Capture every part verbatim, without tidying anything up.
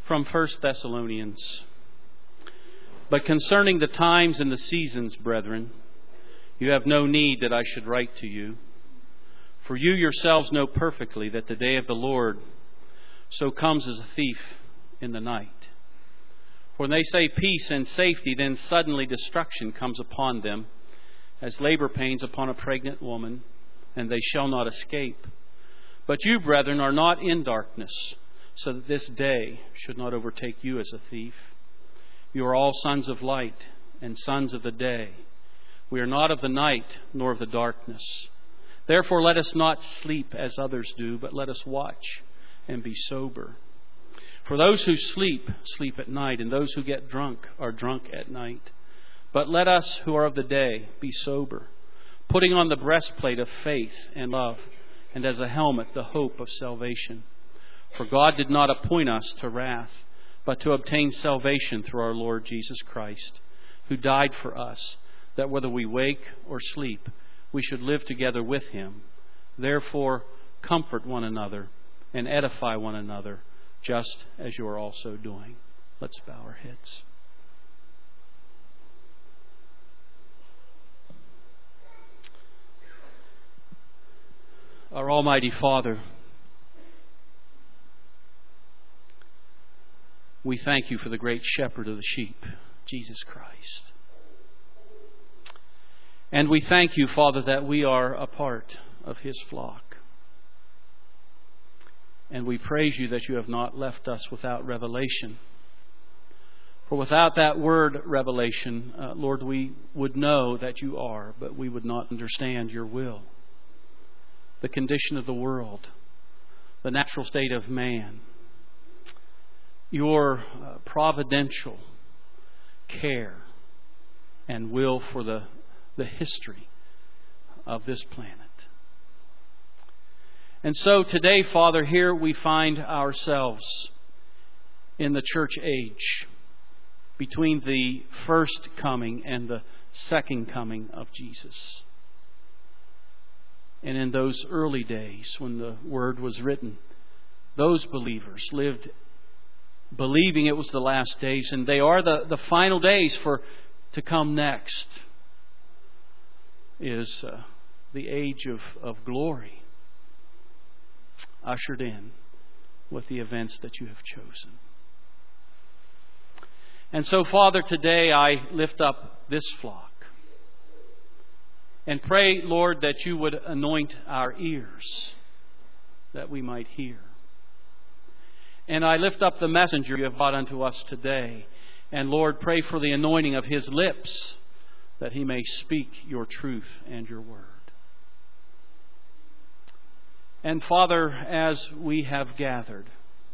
from First Thessalonians. But concerning the times and the seasons, brethren, you have no need that I should write to you. For you yourselves know perfectly that the day of the Lord so comes as a thief in the night. When they say peace and safety, then suddenly destruction comes upon them, as labor pains upon a pregnant woman, and they shall not escape. But you, brethren, are not in darkness, so that this day should not overtake you as a thief. You are all sons of light and sons of the day. We are not of the night nor of the darkness. Therefore let us not sleep as others do, but let us watch and be sober. For those who sleep, sleep at night, and those who get drunk are drunk at night. But let us who are of the day be sober, putting on the breastplate of faith and love, and as a helmet the hope of salvation. For God did not appoint us to wrath, but to obtain salvation through our Lord Jesus Christ, who died for us, that whether we wake or sleep, we should live together with Him. Therefore, comfort one another and edify one another, just as you are also doing. Let's bow our heads. Our Almighty Father, we thank you for the great shepherd of the sheep, Jesus Christ. And we thank you, Father, that we are a part of His flock. And we praise you that you have not left us without revelation. For without that word revelation, uh, Lord, we would know that you are, but we would not understand your will. The condition of the world, the natural state of man, your uh, providential care and will for the, the history of this planet. And so today, Father, here we find ourselves in the church age, between the first coming and the second coming of Jesus. And in those early days when the Word was written, those believers lived believing it was the last days, and they are the, the final days for to come next is uh, the age of, of glory, ushered in with the events that you have chosen. And so, Father, today I lift up this flock and pray, Lord, that you would anoint our ears that we might hear. And I lift up the messenger you have brought unto us today. And Lord, pray for the anointing of his lips, that he may speak your truth and your word. And Father, as we have gathered,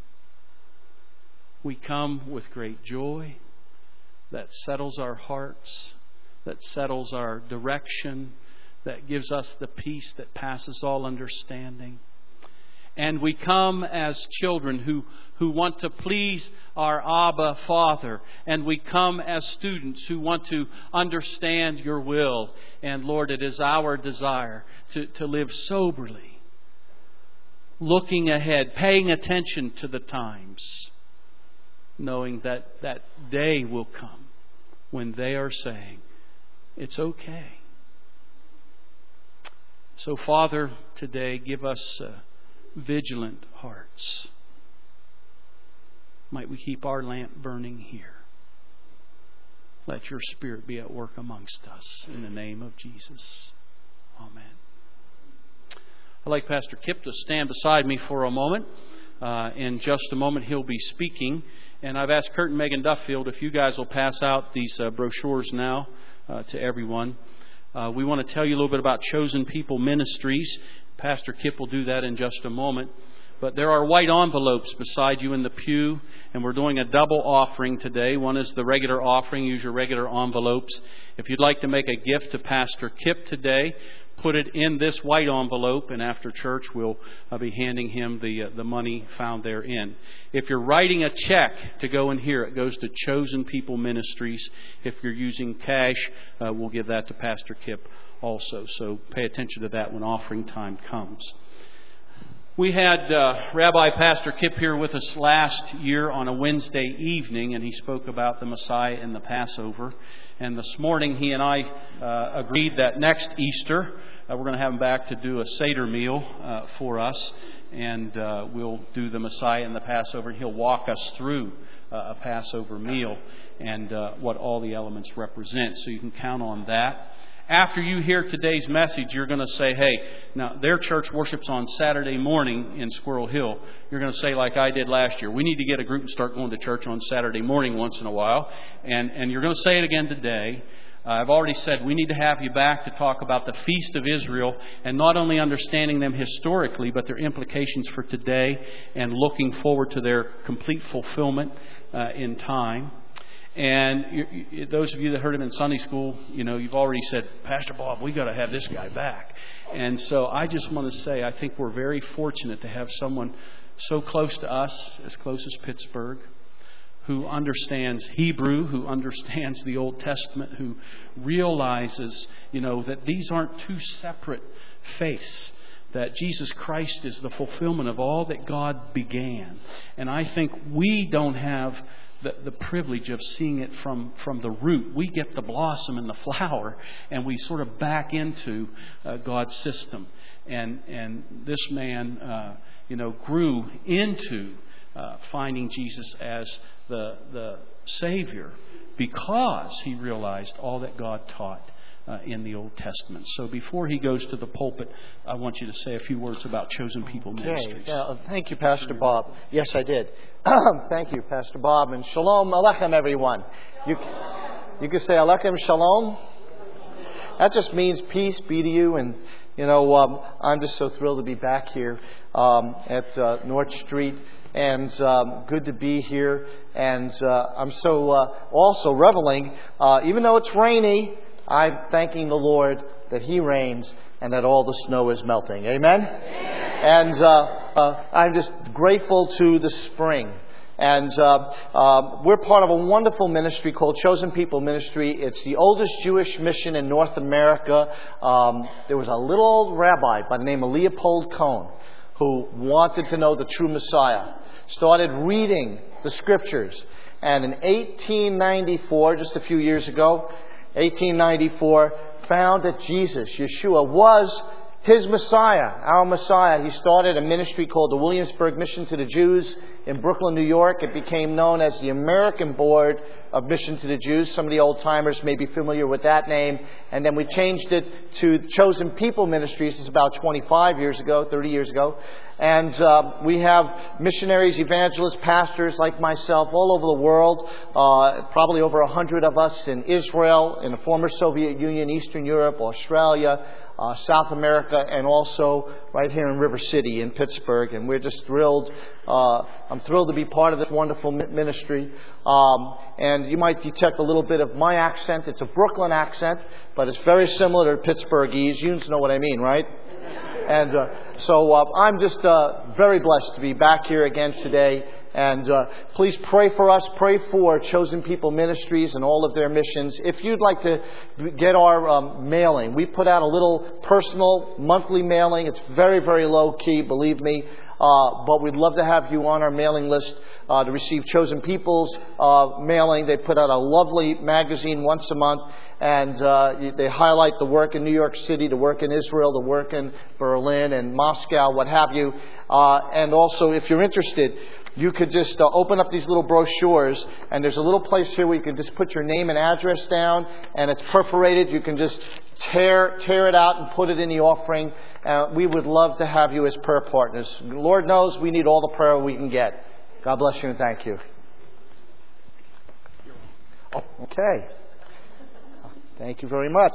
we come with great joy that settles our hearts, that settles our direction, that gives us the peace that passes all understanding. And we come as children who, who want to please our Abba Father. And we come as students who want to understand your will. And Lord, it is our desire to, to live soberly, looking ahead, paying attention to the times, knowing that that day will come when they are saying, it's okay. So, Father, today give us uh, vigilant hearts. Might we keep our lamp burning here. Let your Spirit be at work amongst us. In the name of Jesus. Amen. I'd like Pastor Kip to stand beside me for a moment. Uh, in just a moment he'll be speaking. And I've asked Kurt and Megan Duffield if you guys will pass out these uh, brochures now uh, to everyone. Uh, we want to tell you a little bit about Chosen People Ministries. Pastor Kip will do that in just a moment. But there are white envelopes beside you in the pew, and we're doing a double offering today. One is the regular offering. Use your regular envelopes. If you'd like to make a gift to Pastor Kip today, put it in this white envelope, and after church we'll uh, be handing him the uh, the money found therein. If you're writing a check to go in here, it goes to Chosen People Ministries. If you're using cash, uh, we'll give that to Pastor Kip also. So pay attention to that when offering time comes. We had uh, Rabbi Pastor Kip here with us last year on a Wednesday evening, and he spoke about the Messiah and the Passover. And this morning he and I uh, agreed that next Easter uh, we're going to have him back to do a Seder meal uh, for us, and uh, we'll do the Messiah and the Passover, and he'll walk us through uh, a Passover meal and uh, what all the elements represent. So you can count on that. After you hear today's message, you're going to say, hey, now their church worships on Saturday morning in Squirrel Hill. You're going to say, like I did last year, we need to get a group and start going to church on Saturday morning once in a while. And, and you're going to say it again today. Uh, I've already said we need to have you back to talk about the Feast of Israel and not only understanding them historically, but their implications for today and looking forward to their complete fulfillment uh, in time. And you, you, those of you that heard him in Sunday school, you know, you've already said, Pastor Bob, we got to have this guy back. And so I just want to say, I think we're very fortunate to have someone so close to us, as close as Pittsburgh, who understands Hebrew, who understands the Old Testament, who realizes, you know, that these aren't two separate faiths, that Jesus Christ is the fulfillment of all that God began. And I think we don't have The, the privilege of seeing it from, from the root. We get the blossom and the flower, and we sort of back into uh, God's system. And and this man, uh, you know, grew into uh, finding Jesus as the the Savior because he realized all that God taught Uh, in the Old Testament. So before he goes to the pulpit, I want you to say a few words about Chosen People Ministries. Okay. Yeah, thank you, Pastor Bob. Yes, I did. Thank you, Pastor Bob. And Shalom Aleichem, everyone. You, you can say Aleichem Shalom. That just means peace be to you. And, you know, um, I'm just so thrilled to be back here um, at uh, North Street. And um, good to be here. And uh, I'm so uh, also reveling, uh, even though it's rainy, I'm thanking the Lord that He reigns and that all the snow is melting. Amen? Amen. And uh, uh, I'm just grateful to the spring. And uh, uh, we're part of a wonderful ministry called Chosen People Ministry. It's the oldest Jewish mission in North America. Um, there was a little old rabbi by the name of Leopold Cohen who wanted to know the true Messiah. Started reading the Scriptures. And in eighteen ninety-four, just a few years ago, eighteen ninety-four, found that Jesus, Yeshua, was his Messiah, our Messiah. He started a ministry called the Williamsburg Mission to the Jews in Brooklyn, New York. It became known as the American Board of Mission to the Jews. Some of the old-timers may be familiar with that name. And then we changed it to Chosen People Ministries. This is about twenty-five years ago, thirty years ago. And uh, we have missionaries, evangelists, pastors like myself all over the world. Uh, probably over a hundred of us in Israel, in the former Soviet Union, Eastern Europe, Australia, uh, South America, and also right here in River City in Pittsburgh. And we're just thrilled. Uh, I'm thrilled to be part of this wonderful ministry. Um, and you might detect a little bit of my accent. It's a Brooklyn accent, but it's very similar to Pittsburghese. You know what I mean, right? And uh, so uh, I'm just uh, very blessed to be back here again today. And uh, please pray for us. Pray for Chosen People Ministries and all of their missions. If you'd like to get our um, mailing, we put out a little personal monthly mailing. It's very, very low key, believe me. Uh, but we'd love to have you on our mailing list uh, to receive Chosen People's uh, mailing. They put out a lovely magazine once a month. And uh, they highlight the work in New York City, the work in Israel, the work in Berlin and Moscow, what have you. Uh, and also, if you're interested, you could just uh, open up these little brochures. And there's a little place here where you can just put your name and address down. And it's perforated. You can just tear tear it out and put it in the offering. Uh, we would love to have you as prayer partners. Lord knows we need all the prayer we can get. God bless you and thank you. Oh, okay. Thank you very much.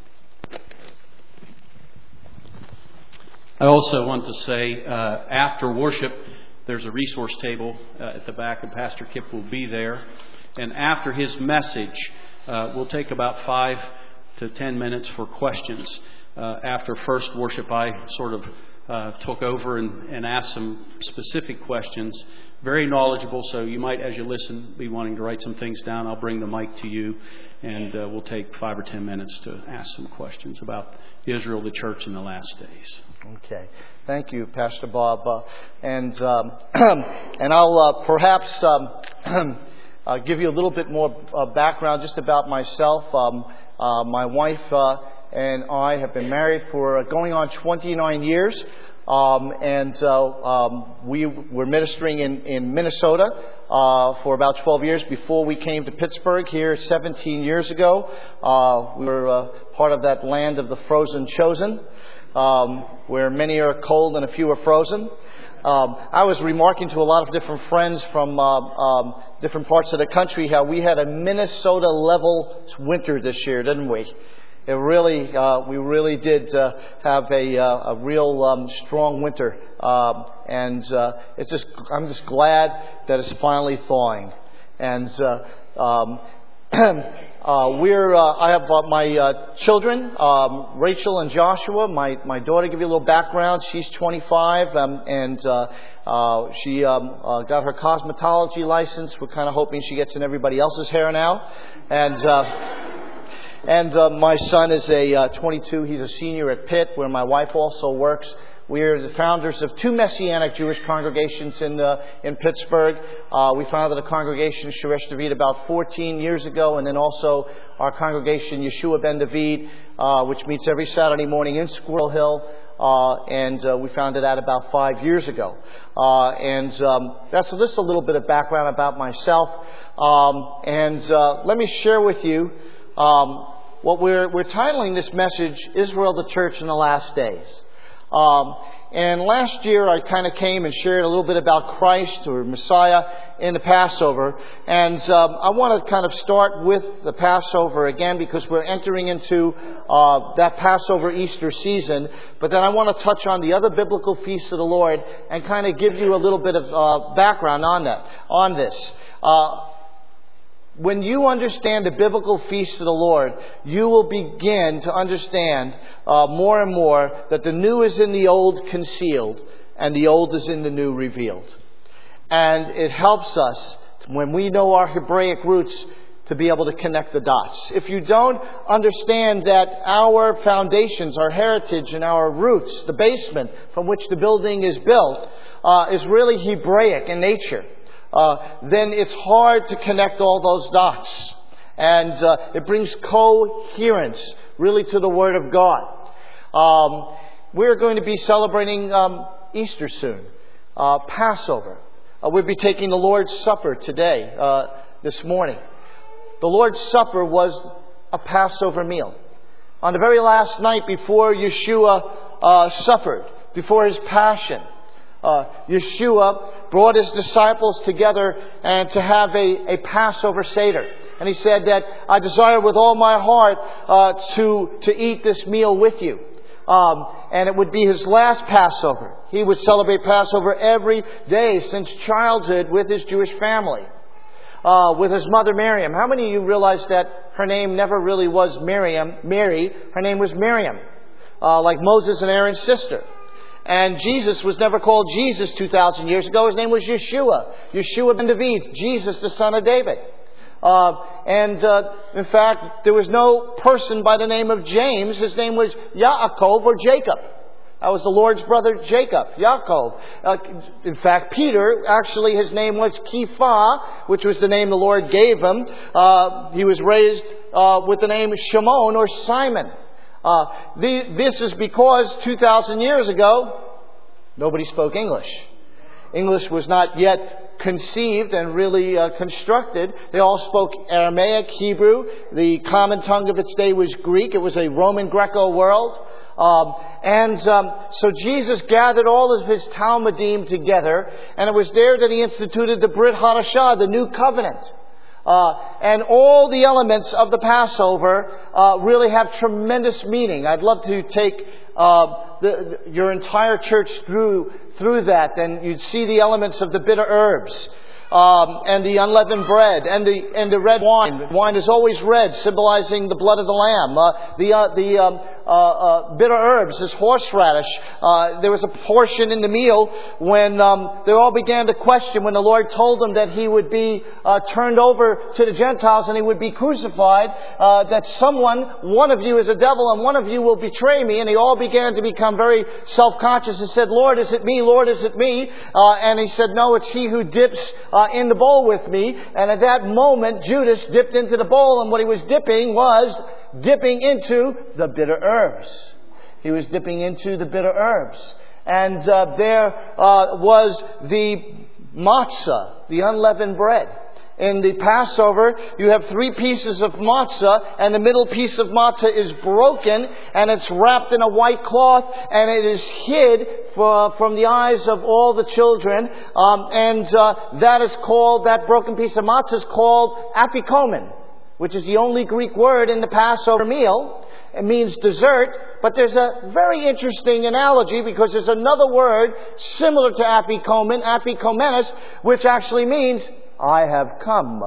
I also want to say, uh, after worship, there's a resource table uh, at the back, and Pastor Kip will be there. And after his message, uh, we'll take about five to ten minutes for questions. Uh, after first worship, I sort of uh, took over and, and asked some specific questions. Very knowledgeable, so you might, as you listen, be wanting to write some things down. I'll bring the mic to you, and uh, we'll take five or ten minutes to ask some questions about Israel, the church in the last days. Okay. Thank you, Pastor Bob. Uh, and um, and I'll uh, perhaps um, uh, give you a little bit more uh, background just about myself. Um, uh, my wife uh, and I have been married for uh, going on twenty-nine years. Um, and uh, um, we were ministering in, in Minnesota uh, for about twelve years before we came to Pittsburgh here seventeen years ago. Uh, we were uh, part of that land of the frozen chosen, um, where many are cold and a few are frozen. Um, I was remarking to a lot of different friends from uh, um, different parts of the country how we had a Minnesota-level winter this year, didn't we? It really, uh, we really did uh, have a, uh, a real um, strong winter, um, and uh, it's just, I'm just glad that it's finally thawing. And uh, um, uh, we're, uh, I have uh, my uh, children, um, Rachel and Joshua. My my daughter, give you a little background. She's twenty-five, um, and uh, uh, she um, uh, got her cosmetology license. We're kind of hoping she gets in everybody else's hair now, and. Uh, And uh, my son is a uh, twenty-two. He's a senior at Pitt, where my wife also works. We're the founders of two Messianic Jewish congregations in uh, in Pittsburgh. Uh, we founded a congregation, Shoresh David, about fourteen years ago, and then also our congregation, Yeshua Ben David, uh, which meets every Saturday morning in Squirrel Hill. Uh, and uh, we founded that about five years ago. Uh, and um, that's just a little bit of background about myself. Um, and uh, let me share with you um, what we're we're titling this message, Israel, the Church in the Last Days. Um, and last year I kind of came and shared a little bit about Christ or Messiah in the Passover. And um, I want to kind of start with the Passover again because we're entering into uh, that Passover Easter season. But then I want to touch on the other biblical feasts of the Lord and kind of give you a little bit of uh, background on that, on this. Uh, When you understand the biblical feasts of the Lord, you will begin to understand uh, more and more that the new is in the old concealed and the old is in the new revealed. And it helps us, when we know our Hebraic roots, to be able to connect the dots. If you don't understand that our foundations, our heritage and our roots, the basement from which the building is built, uh, is really Hebraic in nature, Uh, then it's hard to connect all those dots. And uh, it brings coherence really to the Word of God. Um, we're going to be celebrating um, Easter soon, uh, Passover. Uh, we'll be taking the Lord's Supper today, uh, this morning. The Lord's Supper was a Passover meal. On the very last night before Yeshua uh, suffered, before His Passion, Uh, Yeshua brought His disciples together and to have a, a Passover Seder. And He said that I desire with all my heart uh, to, to eat this meal with you. Um, and it would be His last Passover. He would celebrate Passover every day since childhood with His Jewish family. Uh, with His mother Miriam. How many of you realize that her name never really was Miriam, Mary? Her name was Miriam. Uh, like Moses and Aaron's sister. And Jesus was never called Jesus two thousand years ago. His name was Yeshua. Yeshua ben David. Jesus, the son of David. Uh, and uh, in fact, there was no person by the name of James. His name was Yaakov or Jacob. That was the Lord's brother Jacob, Yaakov. Uh, in fact, Peter, actually his name was Kepha, which was the name the Lord gave him. Uh, he was raised uh, with the name Shimon or Simon. Uh, the, this is because two thousand years ago, nobody spoke English. English was not yet conceived and really uh, constructed. They all spoke Aramaic, Hebrew. The common tongue of its day was Greek. It was a Roman Greco world. Um, and um, so Jesus gathered all of His Talmudim together, and it was there that He instituted the Brit Hadashah, the new covenant. Uh, and all the elements of the Passover uh, really have tremendous meaning. I'd love to take uh, the, your entire church through through that, and you'd see the elements of the bitter herbs um, and the unleavened bread and the and the red wine. Wine is always red, symbolizing the blood of the Lamb. Uh, the uh, the um, uh, uh, bitter herbs, this horseradish. Uh, there was a portion in the meal when um, they all began to question when the Lord told them that He would be uh, turned over to the Gentiles and He would be crucified, uh, that someone, one of you is a devil and one of you will betray me. And they all began to become very self-conscious and said, Lord, is it me? Lord, is it me? Uh, and He said, no, it's he who dips uh, in the bowl with me. And at that moment, Judas dipped into the bowl, and what he was dipping was dipping into the bitter herbs. He was dipping into the bitter herbs. And uh, there uh, was the matzah, the unleavened bread. In the Passover, you have three pieces of matzah, and the middle piece of matzah is broken, and it's wrapped in a white cloth, and it is hid for, from the eyes of all the children. Um, and uh, that is called, that broken piece of matzah is called afikomen, which is the only Greek word in the Passover meal. It means dessert, but there's a very interesting analogy because there's another word similar to afikomen, afikomenes, which actually means I have come.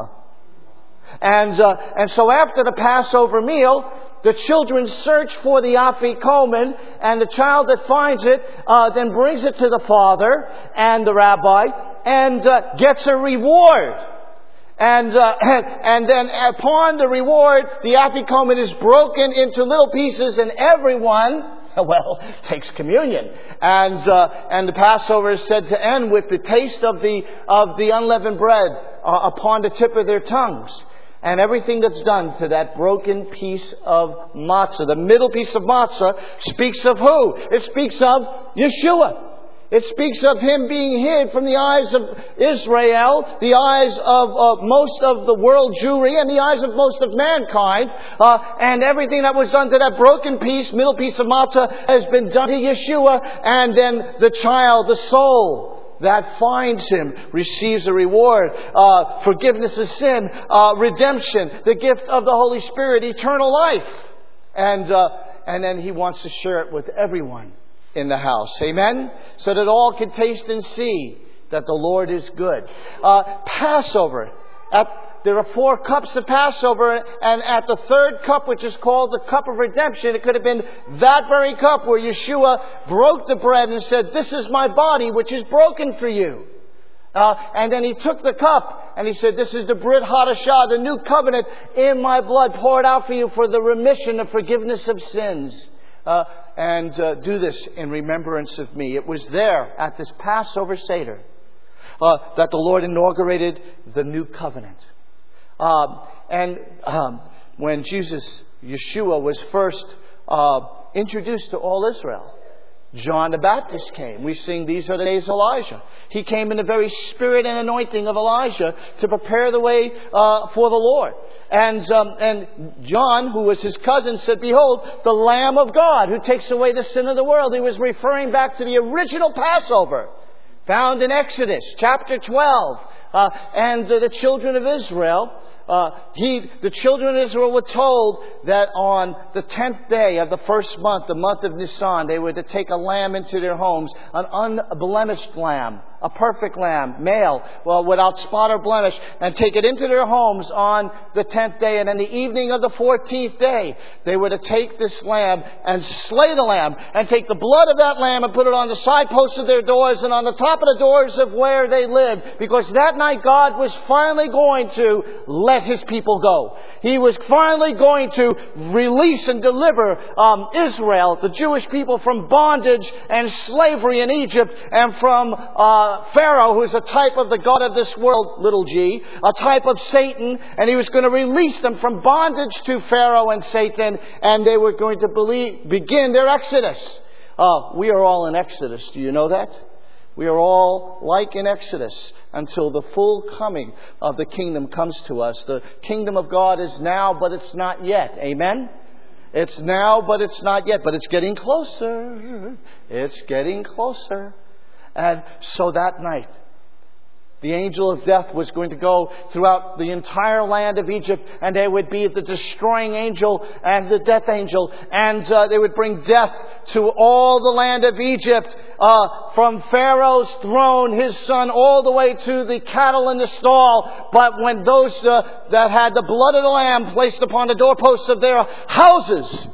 And uh, and so after the Passover meal, the children search for the afikomen, and the child that finds it uh, then brings it to the father and the rabbi and uh, gets a reward. And uh, and then upon the reward, the afikomen is broken into little pieces, and everyone, well, takes communion. And uh, and the Passover is said to end with the taste of the of the unleavened bread uh, upon the tip of their tongues. And everything that's done to that broken piece of matzah, the middle piece of matzah, speaks of who? It speaks of Yeshua. It speaks of Him being hid from the eyes of Israel, the eyes of uh, most of the world Jewry, and the eyes of most of mankind. Uh, and everything that was done to that broken piece, middle piece of matzah, has been done to Yeshua. And then the child, the soul that finds Him, receives a reward. Uh, forgiveness of sin, uh, redemption, the gift of the Holy Spirit, eternal life. And, uh, and then He wants to share it with everyone in the house. Amen? So that all can taste and see that the Lord is good. Uh, Passover. At, there are four cups of Passover, and at the third cup, which is called the cup of redemption, it could have been that very cup where Yeshua broke the bread and said, this is my body which is broken for you. Uh, and then He took the cup and He said, this is the Brit Hadashah, the new covenant in my blood poured out for you for the remission of forgiveness of sins. Uh, and uh, do this in remembrance of me. It was there at this Passover Seder uh, that the Lord inaugurated the new covenant. Um, and um, when Jesus, Yeshua, was first uh, introduced to all Israel, John the Baptist came. We sing, these are the days of Elijah. He came in the very spirit and anointing of Elijah to prepare the way uh, for the Lord. And um, and John, who was his cousin, said, behold, the Lamb of God who takes away the sin of the world. He was referring back to the original Passover found in Exodus chapter twelve. Uh, and uh, the children of Israel, uh, he, the children of Israel were told that on the tenth day of the first month, the month of Nisan, they were to take a lamb into their homes, an unblemished lamb, a perfect lamb, male, well, without spot or blemish, and take it into their homes on the tenth day. And in the evening of the fourteenth day, they were to take this lamb and slay the lamb and take the blood of that lamb and put it on the side posts of their doors and on the top of the doors of where they lived. Because that night God was finally going to let His people go. He was finally going to release and deliver um, Israel, the Jewish people, from bondage and slavery in Egypt, and from uh, Pharaoh, who is a type of the God of this world, little g, a type of Satan, and He was going to release them from bondage to Pharaoh and Satan, and they were going to believe, begin their exodus. Uh, we are all in Exodus. Do you know that? We are all like in Exodus until the full coming of the kingdom comes to us. The kingdom of God is now, but it's not yet. Amen? It's now, but it's not yet. But it's getting closer. It's getting closer. And so that night, the angel of death was going to go throughout the entire land of Egypt, and they would be the destroying angel and the death angel, and uh, they would bring death to all the land of Egypt, uh, from Pharaoh's throne, his son, all the way to the cattle in the stall. But when those uh, that had the blood of the Lamb placed upon the doorposts of their houses,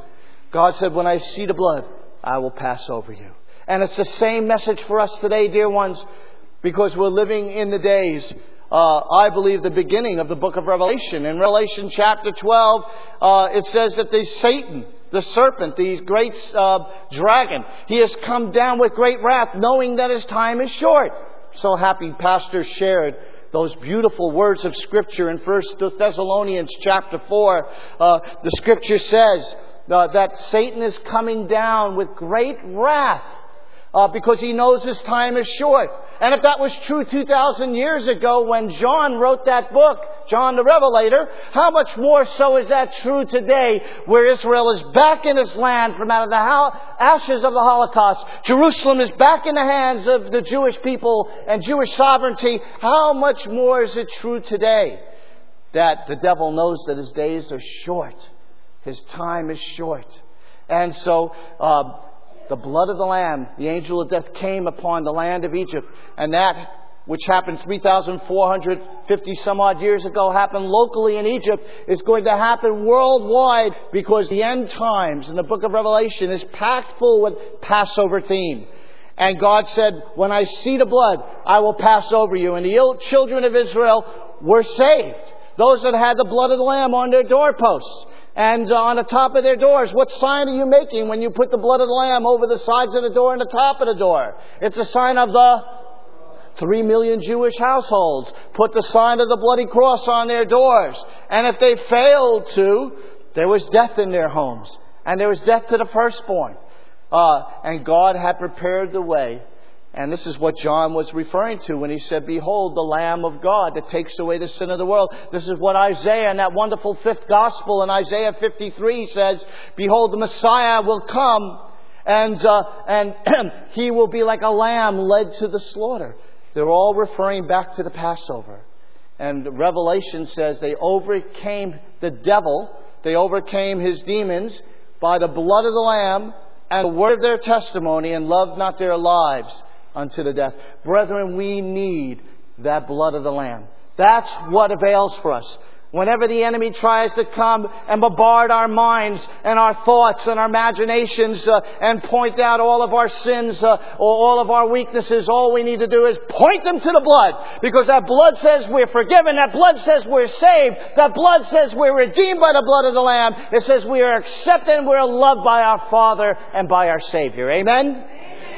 God said, when I see the blood, I will pass over you. And it's the same message for us today, dear ones, because we're living in the days, uh, I believe, the beginning of the book of Revelation. In Revelation chapter twelve, uh, it says that the Satan, the serpent, the great uh, dragon, he has come down with great wrath, knowing that his time is short. So happy Pastor shared those beautiful words of Scripture in First Thessalonians chapter four. Uh, the Scripture says uh, that Satan is coming down with great wrath uh, because he knows his time is short. And if that was true two thousand years ago when John wrote that book, John the Revelator, how much more so is that true today, where Israel is back in its land from out of the ashes of the Holocaust? Jerusalem is back in the hands of the Jewish people and Jewish sovereignty. How much more is it true today that the devil knows that his days are short? His time is short. And so, uh, the blood of the Lamb, the angel of death, came upon the land of Egypt. And that, which happened three thousand four hundred fifty some odd years ago, happened locally in Egypt, is going to happen worldwide, because the end times in the book of Revelation is packed full with Passover theme. And God said, when I see the blood, I will pass over you. And the children of Israel were saved. Those that had the blood of the Lamb on their doorposts and on the top of their doors. What sign are you making when you put the blood of the Lamb over the sides of the door and the top of the door? It's a sign of the three million Jewish households put the sign of the bloody cross on their doors. And if they failed to, there was death in their homes. And there was death to the firstborn. Uh, and God had prepared the way. And this is what John was referring to when he said, behold, the Lamb of God that takes away the sin of the world. This is what Isaiah, in that wonderful fifth gospel in Isaiah fifty-three, says, behold, the Messiah will come, and uh, and he will be like a lamb led to the slaughter. They're all referring back to the Passover. And Revelation says they overcame the devil, they overcame his demons by the blood of the Lamb and the word of their testimony, and loved not their lives unto the death. Brethren, we need that blood of the Lamb. That's what avails for us. Whenever the enemy tries to come and bombard our minds and our thoughts and our imaginations uh, and point out all of our sins uh, or all of our weaknesses, all we need to do is point them to the blood. Because that blood says we're forgiven. That blood says we're saved. That blood says we're redeemed by the blood of the Lamb. It says we are accepted and we're loved by our Father and by our Savior. Amen? Amen.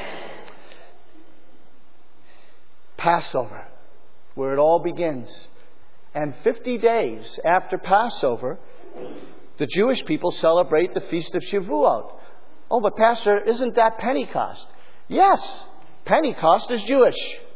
Passover, where it all begins. And fifty days after Passover, the Jewish people celebrate the Feast of Shavuot. Oh, but Pastor, isn't that Pentecost? Yes, Pentecost is Jewish.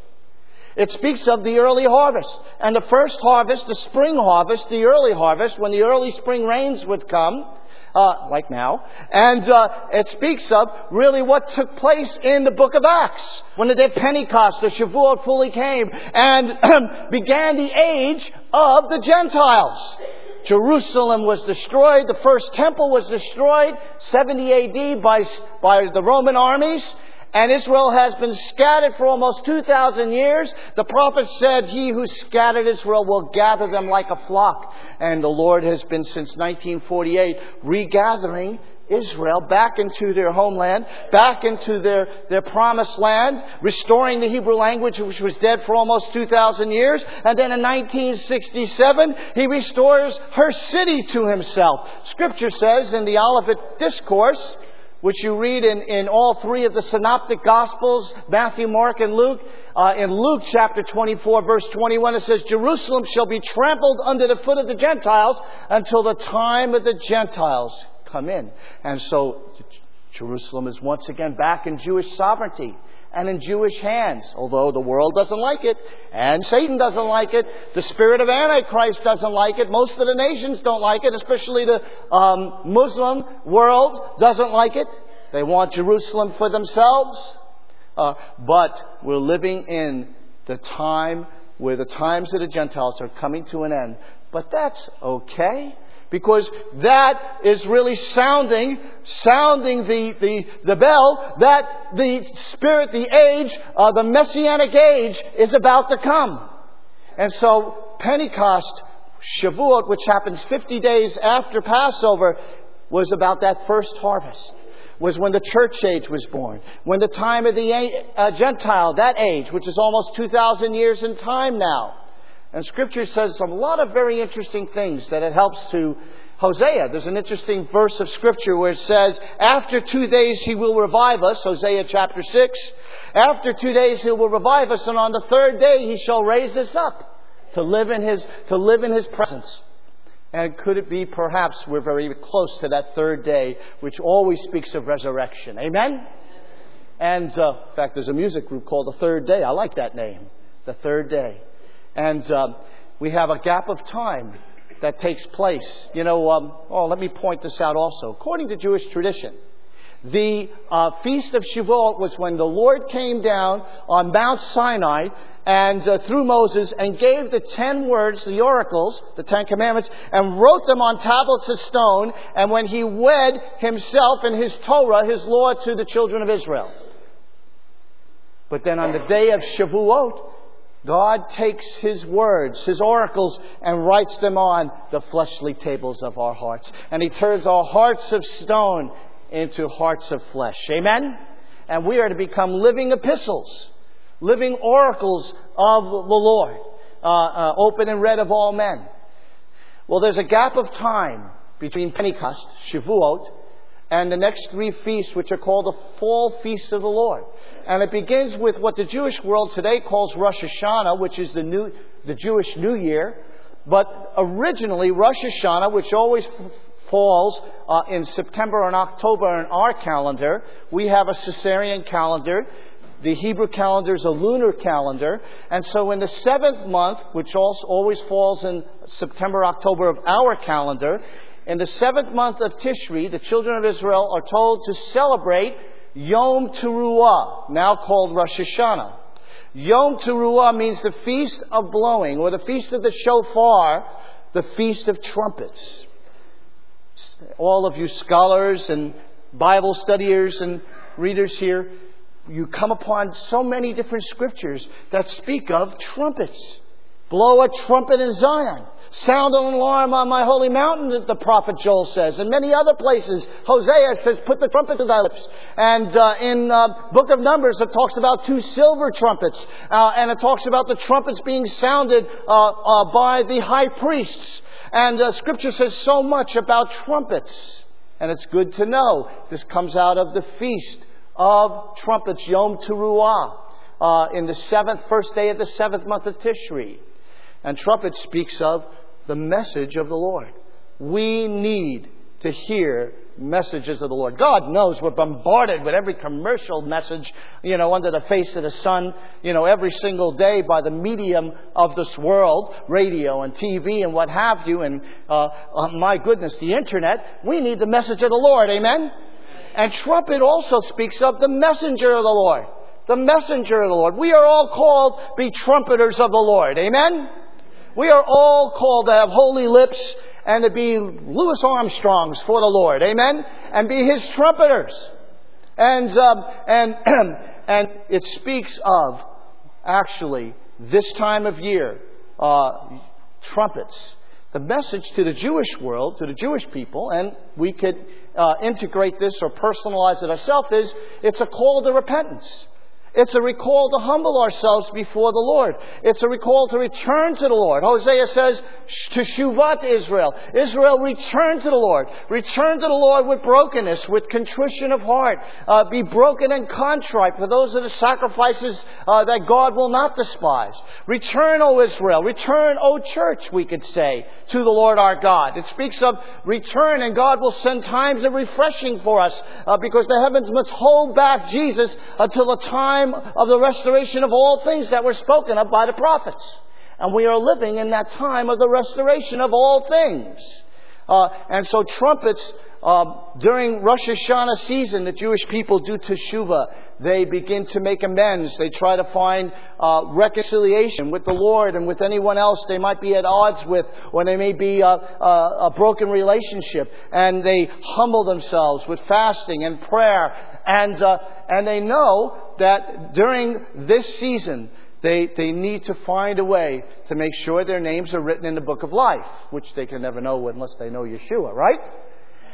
It speaks of the early harvest. And the first harvest, the spring harvest, the early harvest, when the early spring rains would come, uh, like now. And uh, it speaks of really what took place in the book of Acts. When the day of Pentecost, the Shavuot fully came and began the age of the Gentiles. Jerusalem was destroyed. The first temple was destroyed, seventy A D by, by the Roman armies. And Israel has been scattered for almost two thousand years. The prophet said, he who scattered Israel will gather them like a flock. And the Lord has been, since nineteen forty-eight, regathering Israel back into their homeland, back into their, their promised land, restoring the Hebrew language, which was dead for almost two thousand years. And then in nineteen sixty-seven, he restores her city to himself. Scripture says in the Olivet Discourse, which you read in, in all three of the synoptic Gospels, Matthew, Mark, and Luke. Uh, in Luke chapter twenty-four, verse twenty-one, it says, Jerusalem shall be trampled under the foot of the Gentiles until the time of the Gentiles come in. And so Jerusalem is once again back in Jewish sovereignty and in Jewish hands, although the world doesn't like it, and Satan doesn't like it, the spirit of Antichrist doesn't like it, most of the nations don't like it, especially the um, Muslim world doesn't like it. They want Jerusalem for themselves. Uh, but we're living in the time where the times of the Gentiles are coming to an end. But that's okay, because that is really sounding, sounding the, the, the bell that the spirit, the age, uh, the Messianic age is about to come. And so Pentecost, Shavuot, which happens fifty days after Passover, was about that first harvest. Was when the church age was born. When the time of the uh, Gentile, that age, which is almost two thousand years in time now. And Scripture says a lot of very interesting things that it helps to Hosea. There's an interesting verse of Scripture where it says, after two days He will revive us, Hosea chapter six. After two days He will revive us, and on the third day He shall raise us up to live in His, to live in His presence. And could it be perhaps we're very close to that third day, which always speaks of resurrection. Amen? And uh, in fact, there's a music group called The Third Day. I like that name. The Third Day. And uh, we have a gap of time that takes place. You know, um, oh, let me point this out also. According to Jewish tradition, the uh, Feast of Shavuot was when the Lord came down on Mount Sinai and uh, through Moses and gave the ten words, the oracles, the Ten Commandments, and wrote them on tablets of stone. And when He wed Himself and His Torah, His law, to the children of Israel. But then on the day of Shavuot, God takes His words, His oracles, and writes them on the fleshly tables of our hearts. And He turns our hearts of stone into hearts of flesh. Amen? And we are to become living epistles. Living oracles of the Lord, uh, uh, open and read of all men. Well, there's a gap of time between Pentecost, Shavuot, and the next three feasts, which are called the fall feasts of the Lord. And it begins with what the Jewish world today calls Rosh Hashanah, which is the new, the Jewish New Year. But originally, Rosh Hashanah, which always f- falls uh, in September and October in our calendar, we have a Caesarean calendar. The Hebrew calendar is a lunar calendar. And so in the seventh month, which also always falls in September, October of our calendar, in the seventh month of Tishri, the children of Israel are told to celebrate Yom Teruah, now called Rosh Hashanah. Yom Teruah means the Feast of Blowing, or the Feast of the Shofar, the Feast of Trumpets. All of you scholars and Bible studiers and readers here, you come upon so many different scriptures that speak of trumpets. Blow a trumpet in Zion. Sound an alarm on my holy mountain, the prophet Joel says. And many other places, Hosea says, put the trumpet to thy lips. And uh, in uh, book of Numbers, it talks about two silver trumpets. Uh, and it talks about the trumpets being sounded uh, uh, by the high priests. And uh, Scripture says so much about trumpets. And it's good to know this comes out of the Feast of Trumpets, Yom Teruah, uh, in the seventh, first day of the seventh month of Tishri. And trumpet speaks of the message of the Lord. We need to hear messages of the Lord. God knows we're bombarded with every commercial message, you know, under the face of the sun, you know, every single day by the medium of this world, radio and T V and what have you, and uh, uh, my goodness, the internet. We need the message of the Lord. Amen? And trumpet also speaks of the messenger of the Lord. The messenger of the Lord. We are all called to be trumpeters of the Lord. Amen? We are all called to have holy lips and to be Louis Armstrongs for the Lord. Amen? And be His trumpeters. And, um, and, and it speaks of, actually, this time of year, uh, trumpets. The message to the Jewish world, to the Jewish people, and we could uh, integrate this or personalize it ourselves, is it's a call to repentance. It's a recall to humble ourselves before the Lord. It's a recall to return to the Lord. Hosea says, Teshuvat Israel. Israel, return to the Lord. Return to the Lord with brokenness, with contrition of heart. Uh, be broken and contrite, for those are the sacrifices uh, that God will not despise. Return, O Israel. Return, O church, we could say, to the Lord our God. It speaks of return, and God will send times of refreshing for us, uh, because the heavens must hold back Jesus until the time of the restoration of all things that were spoken of by the prophets. And we are living in that time of the restoration of all things. Uh, and so trumpets, uh, during Rosh Hashanah season, the Jewish people do teshuvah. They begin to make amends. They try to find uh, reconciliation with the Lord and with anyone else they might be at odds with, or they may be a, a, a broken relationship. And they humble themselves with fasting and prayer. And uh, and they know that during this season, they, they need to find a way to make sure their names are written in the book of life, which they can never know unless they know Yeshua, right?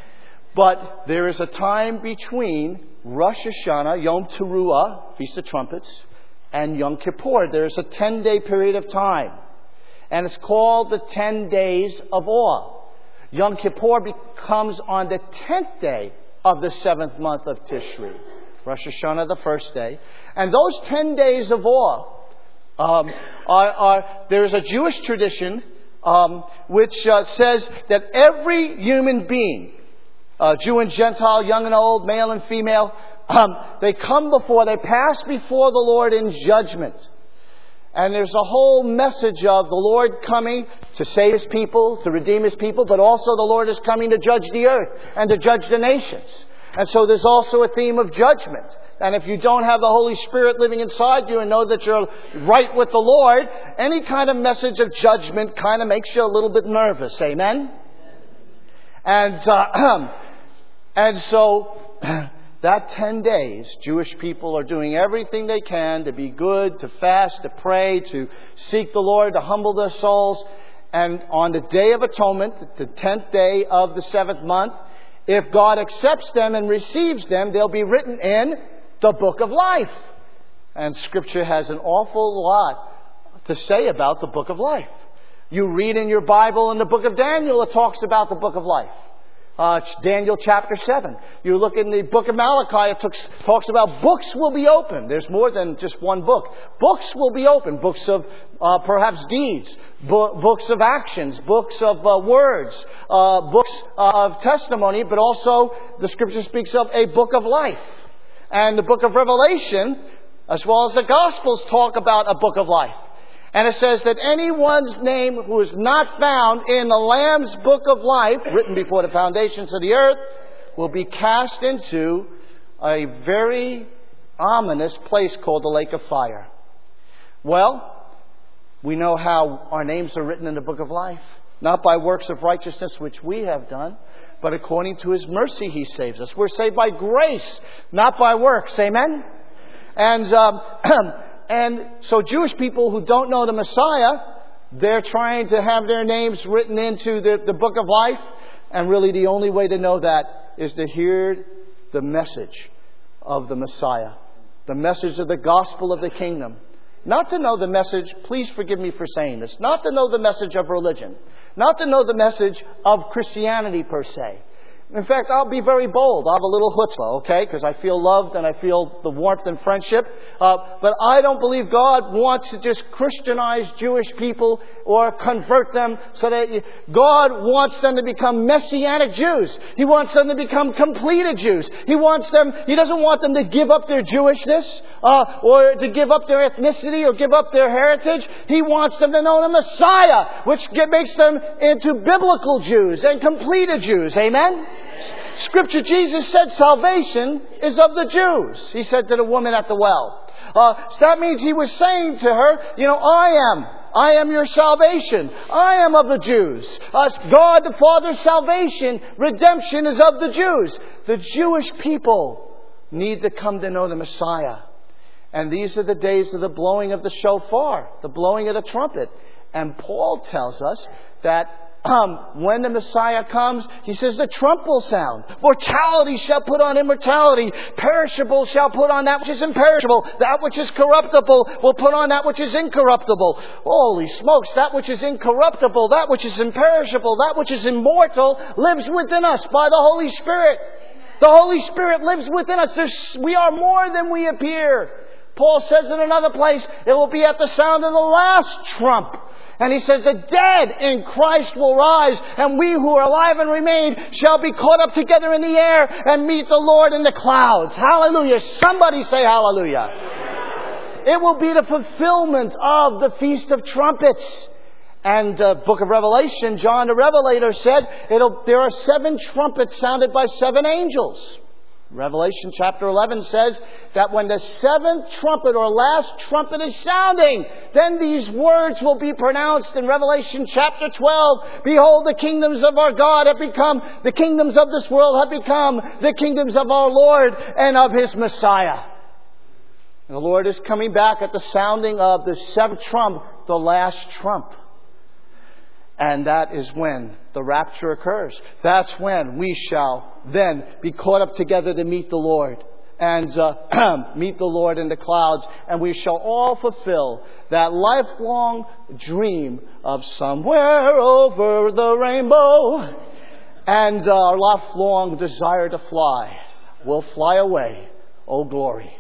But there is a time between Rosh Hashanah, Yom Teruah, Feast of Trumpets, and Yom Kippur. There's a ten-day period of time. And it's called the ten days of awe. Yom Kippur becomes on the tenth day of the seventh month of Tishri. Rosh Hashanah the first day. And those ten days of awe, um, are, are, there is a Jewish tradition um, which uh, says that every human being, Uh, Jew and Gentile, young and old, male and female, um, they come before, they pass before the Lord in judgment. And there's a whole message of the Lord coming to save His people, to redeem His people, but also the Lord is coming to judge the earth and to judge the nations. And so there's also a theme of judgment. And if you don't have the Holy Spirit living inside you and know that you're right with the Lord, any kind of message of judgment kind of makes you a little bit nervous. Amen? And uh, And so, that ten days, Jewish people are doing everything they can to be good, to fast, to pray, to seek the Lord, to humble their souls. And on the Day of Atonement, the tenth day of the seventh month, if God accepts them and receives them, they'll be written in the Book of Life. And Scripture has an awful lot to say about the Book of Life. You read in your Bible in the Book of Daniel, it talks about the Book of Life. Uh, Daniel chapter seven. You look in the book of Malachi, it talks, talks about books will be opened. There's more than just one book. Books will be opened. Books of uh, perhaps deeds. Bo- books of actions. Books of uh, words. Uh, books of testimony. But also the Scripture speaks of a book of life. And the book of Revelation, as well as the Gospels, talk about a book of life. And it says that anyone's name who is not found in the Lamb's book of life, written before the foundations of the earth, will be cast into a very ominous place called the lake of fire. Well, we know how our names are written in the book of life. Not by works of righteousness which we have done, but according to His mercy He saves us. We're saved by grace, not by works. Amen? And um, And so Jewish people who don't know the Messiah, they're trying to have their names written into the, the book of life. And really the only way to know that is to hear the message of the Messiah. The message of the gospel of the kingdom. Not to know the message, please forgive me for saying this, not to know the message of religion. Not to know the message of Christianity per se. In fact, I'll be very bold. I'll have a little chutzpah, okay? Because I feel loved and I feel the warmth and friendship. Uh, but I don't believe God wants to just Christianize Jewish people or convert them so that you, God wants them to become Messianic Jews. He wants them to become completed Jews. He wants them, He doesn't want them to give up their Jewishness uh, or to give up their ethnicity or give up their heritage. He wants them to know the Messiah, which makes them into biblical Jews and completed Jews. Amen? Scripture, Jesus said salvation is of the Jews. He said to the woman at the well. Uh, so that means He was saying to her, you know, I am. I am your salvation. I am of the Jews. Uh, God the Father's salvation, redemption is of the Jews. The Jewish people need to come to know the Messiah. And these are the days of the blowing of the shofar, the blowing of the trumpet. And Paul tells us that Um, when the Messiah comes, he says the trump will sound. Mortality shall put on immortality. Perishable shall put on that which is imperishable. That which is corruptible will put on that which is incorruptible. Holy smokes, that which is incorruptible, that which is imperishable, that which is immortal lives within us by the Holy Spirit. The Holy Spirit lives within us. There's, we are more than we appear. Paul says in another place, it will be at the sound of the last trump. And he says, the dead in Christ will rise, and we who are alive and remain shall be caught up together in the air and meet the Lord in the clouds. Hallelujah. Somebody say hallelujah. It will be the fulfillment of the Feast of Trumpets. And the uh, book of Revelation, John the Revelator said, it'll, there are seven trumpets sounded by seven angels. Revelation chapter eleven says that when the seventh trumpet or last trumpet is sounding, then these words will be pronounced in Revelation chapter twelve. Behold, the kingdoms of our God have become, the kingdoms of this world have become the kingdoms of our Lord and of His Messiah. And the Lord is coming back at the sounding of the seventh trump, the last trump. And that is when the rapture occurs. That's when we shall then be caught up together to meet the Lord. And uh, meet the Lord in the clouds. And we shall all fulfill that lifelong dream of somewhere over the rainbow. And uh, our lifelong desire to fly will fly away. Oh, glory.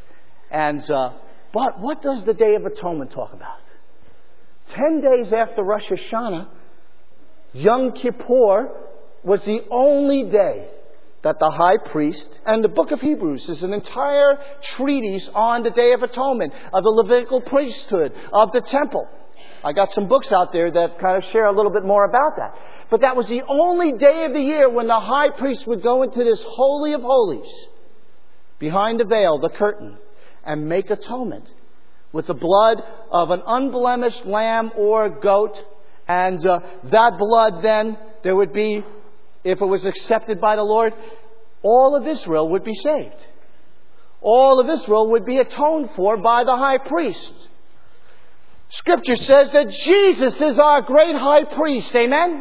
And uh, but what does the Day of Atonement talk about? Ten days after Rosh Hashanah, Yom Kippur was the only day that the high priest, and the book of Hebrews is an entire treatise on the Day of Atonement, of the Levitical priesthood, of the temple. I got some books out there that kind of share a little bit more about that. But that was the only day of the year when the high priest would go into this Holy of Holies, behind the veil, the curtain, and make atonement with the blood of an unblemished lamb or goat. And uh, that blood then, there would be, if it was accepted by the Lord, all of Israel would be saved. All of Israel would be atoned for by the high priest. Scripture says that Jesus is our great high priest. Amen?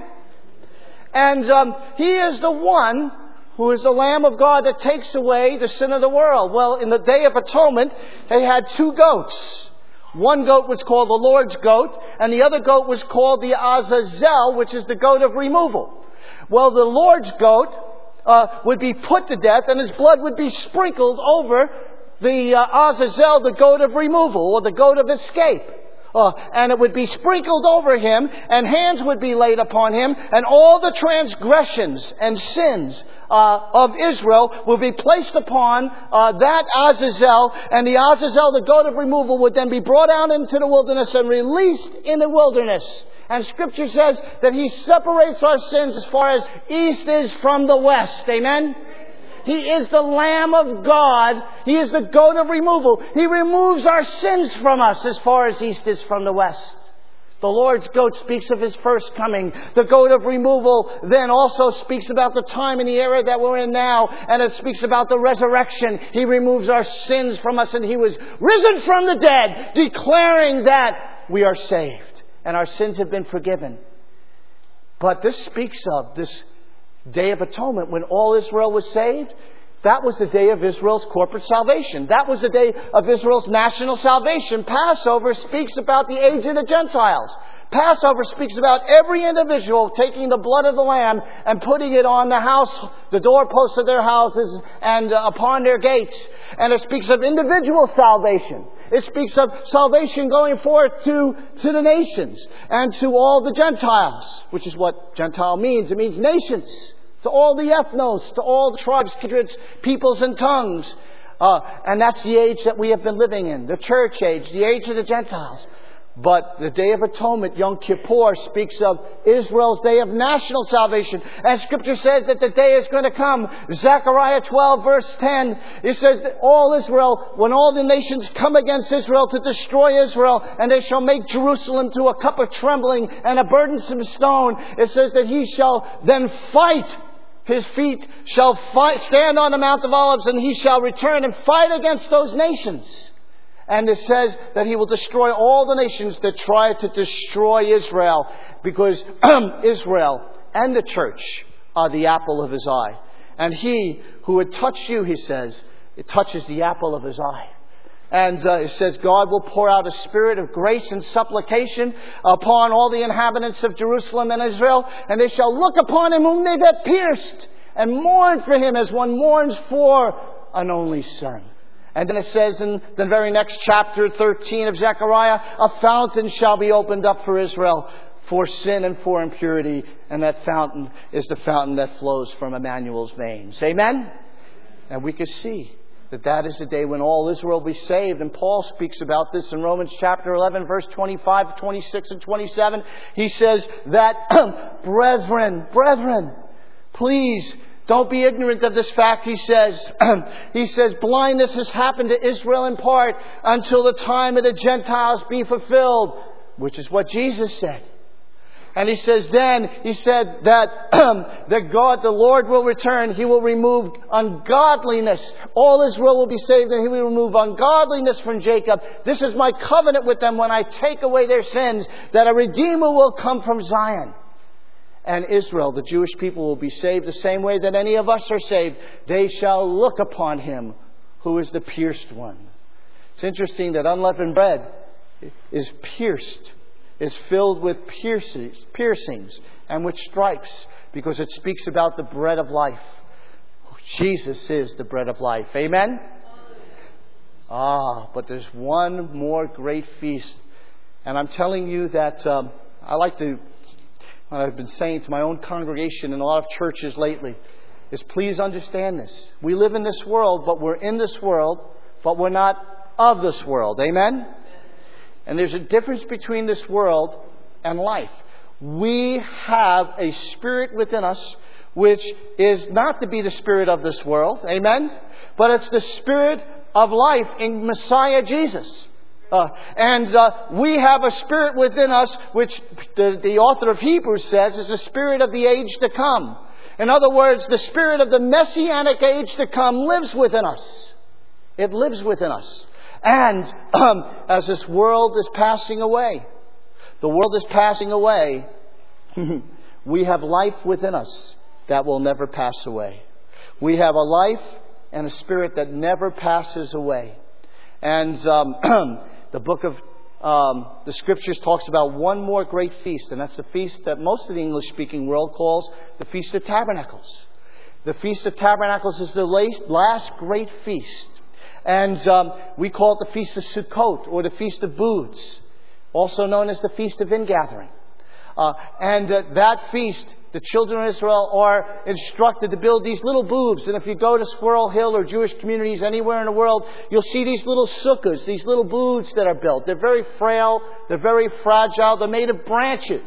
And um, He is the one who is the Lamb of God that takes away the sin of the world. Well, in the Day of Atonement, they had two goats. One goat was called the Lord's goat, and the other goat was called the Azazel, which is the goat of removal. Well, the Lord's goat uh, would be put to death, and his blood would be sprinkled over the uh, Azazel, the goat of removal, or the goat of escape. Uh, and it would be sprinkled over him, and hands would be laid upon him, and all the transgressions and sins uh, of Israel will be placed upon uh, that Azazel, and the Azazel, the goat of removal, would then be brought out into the wilderness and released in the wilderness. And Scripture says that He separates our sins as far as east is from the west. Amen? He is the Lamb of God. He is the goat of removal. He removes our sins from us as far as east is from the west. The Lord's goat speaks of His first coming. The goat of removal then also speaks about the time and the era that we're in now. And it speaks about the resurrection. He removes our sins from us, and He was risen from the dead, declaring that we are saved and our sins have been forgiven. But this speaks of this Day of Atonement when all Israel was saved. That was the day of Israel's corporate salvation. That was the day of Israel's national salvation. Passover speaks about the age of the Gentiles. Passover speaks about every individual taking the blood of the lamb and putting it on the house, the doorposts of their houses and uh, upon their gates. And it speaks of individual salvation. It speaks of salvation going forth to, to the nations and to all the Gentiles, which is what Gentile means. It means nations. To all the ethnos, to all the tribes, kindreds, peoples, and tongues. Uh, and that's the age that we have been living in. The church age, the age of the Gentiles. But the Day of Atonement, Yom Kippur, speaks of Israel's day of national salvation. And Scripture says that the day is going to come. Zechariah twelve verse ten, it says that all Israel, when all the nations come against Israel to destroy Israel, and they shall make Jerusalem to a cup of trembling and a burdensome stone, it says that He shall then fight. His feet shall fight, stand on the Mount of Olives, and He shall return and fight against those nations. And it says that He will destroy all the nations that try to destroy Israel, because Israel and the church are the apple of His eye. And He who would touch you, He says, it touches the apple of His eye. And uh, it says God will pour out a spirit of grace and supplication upon all the inhabitants of Jerusalem and Israel. And they shall look upon Him whom they have pierced and mourn for Him as one mourns for an only son. And then it says in the very next chapter, thirteen of Zechariah, a fountain shall be opened up for Israel for sin and for impurity. And that fountain is the fountain that flows from Emmanuel's veins. Amen? And we can see that that is the day when all Israel will be saved. And Paul speaks about this in Romans chapter eleven, verse twenty-five, twenty-six, and twenty-seven. He says that, brethren, brethren, please don't be ignorant of this fact. He says, he says, blindness has happened to Israel in part until the time of the Gentiles be fulfilled, which is what Jesus said. And he says then, he said that, that God, the Lord will return. He will remove ungodliness. All Israel will be saved, and He will remove ungodliness from Jacob. This is my covenant with them when I take away their sins, that a Redeemer will come from Zion. and Israel, the Jewish people, will be saved the same way that any of us are saved. They shall look upon him who is the pierced one. It's interesting that unleavened bread is pierced, is filled with piercings, piercings and with stripes, because it speaks about the bread of life. Jesus is the bread of life. Amen? Ah, but there's one more great feast. And I'm telling you that um, I like to, what I've been saying to my own congregation in a lot of churches lately, is please understand this. We live in this world, but we're in this world, but we're not of this world. Amen? And there's a difference between this world and life. We have a spirit within us which is not to be the spirit of this world. Amen? But it's the spirit of life in Messiah Jesus. Uh, and uh, we have a spirit within us which the, the author of Hebrews says is the spirit of the age to come. In other words, the spirit of the Messianic age to come lives within us. It lives within us. And um, as this world is passing away, the world is passing away, we have life within us that will never pass away. We have a life and a spirit that never passes away. And um, the book of um, the Scriptures talks about one more great feast, and that's the feast that most of the English-speaking world calls the Feast of Tabernacles. The Feast of Tabernacles is the last great feast. And um, we call it the Feast of Sukkot, or the Feast of Booths, also known as the Feast of Ingathering. Uh, and uh, that feast, the children of Israel are instructed to build these little booths. And if you go to Squirrel Hill or Jewish communities anywhere in the world, you'll see these little sukkahs, these little booths that are built. They're very frail, they're very fragile, they're made of branches.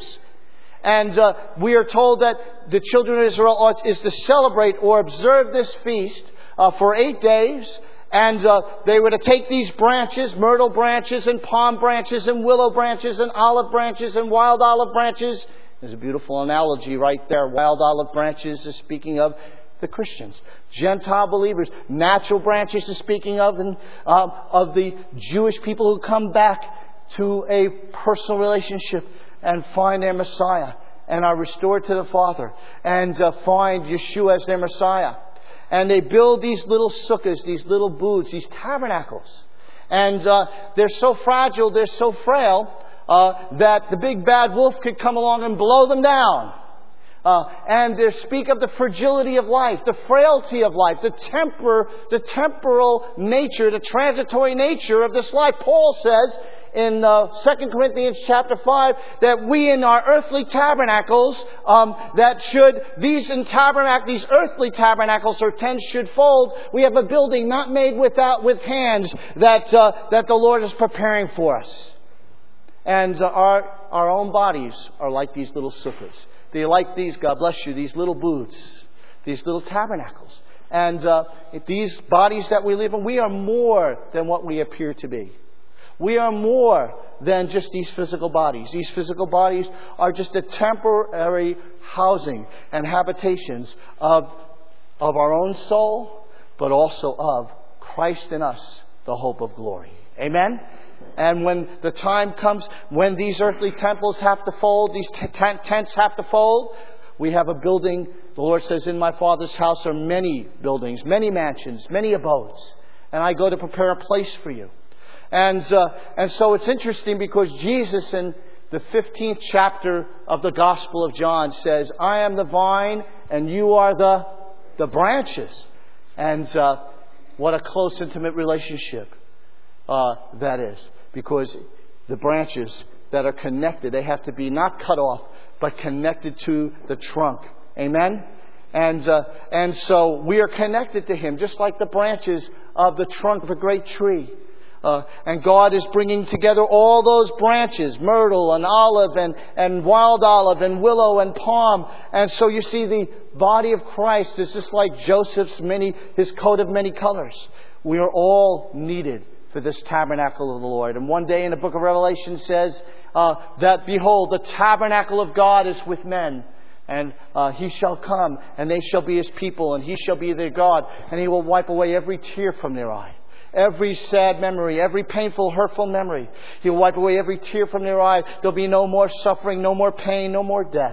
And uh, we are told that the children of Israel ought, is to celebrate or observe this feast uh, for eight days. And uh, they were to take these branches, myrtle branches and palm branches and willow branches and olive branches and wild olive branches. There's a beautiful analogy right there. Wild olive branches is speaking of the Christians. Gentile believers. Natural branches is speaking of, and, uh, of the Jewish people who come back to a personal relationship and find their Messiah and are restored to the Father and uh, find Yeshua as their Messiah. And they build these little sukkahs, these little booths, these tabernacles. And uh, they're so fragile, they're so frail, uh, that the big bad wolf could come along and blow them down. Uh, and they speak of the fragility of life, the frailty of life, the temper, the temporal nature, the transitory nature of this life. Paul says in uh, Second Corinthians chapter five that we in our earthly tabernacles, um, that should, these in tabernacle, these earthly tabernacles or tents should fold, we have a building not made without, with hands that, uh, that the Lord is preparing for us. And uh, our, our own bodies are like these little sukkahs. They're like these, God bless you, these little booths, these little tabernacles. And uh, these bodies that we live in, we are more than what we appear to be. We are more than just these physical bodies. These physical bodies are just a temporary housing and habitations of, of our own soul, but also of Christ in us, the hope of glory. Amen? And when the time comes when these earthly temples have to fold, these t- t- tents have to fold, we have a building. The Lord says, in my Father's house are many buildings, many mansions, many abodes. And I go to prepare a place for you. And uh, and so it's interesting because Jesus in the fifteenth chapter of the Gospel of John says, I am the vine and you are the, the branches. And uh, what a close, intimate relationship uh, that is. Because the branches that are connected, they have to be not cut off, but connected to the trunk. Amen? And uh, and so we are connected to Him, just like the branches of the trunk of a great tree. Uh, and God is bringing together all those branches, myrtle and olive and, and wild olive and willow and palm. And so you see the body of Christ is just like Joseph's many, his coat of many colors. We are all needed for this tabernacle of the Lord. And one day in the book of Revelation says uh, that, behold, the tabernacle of God is with men. And uh, He shall come and they shall be His people and He shall be their God. And He will wipe away every tear from their eye. Every sad memory, every painful, hurtful memory. He'll wipe away every tear from their eye. There'll be no more suffering, no more pain, no more death.